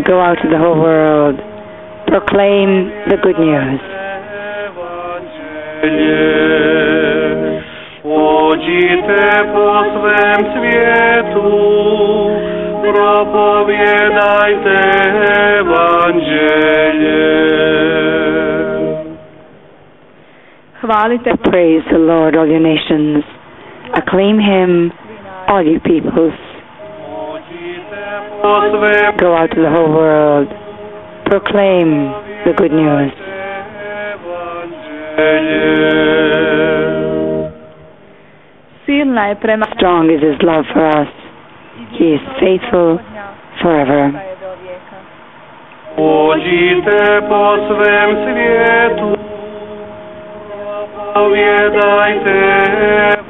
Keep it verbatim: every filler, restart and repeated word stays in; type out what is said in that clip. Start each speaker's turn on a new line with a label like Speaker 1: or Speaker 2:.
Speaker 1: Go out to the whole world. Proclaim the good news.
Speaker 2: Chodźcie po swym światu, propowiadajcie Ewangelię.
Speaker 1: Chwalite, praise the Lord, all you nations. Acclaim him, all you peoples. Go out to the whole world. Proclaim the good news. Strong is his love for us. He is faithful forever.
Speaker 2: Chodźcie po swym światu, opowiadajcie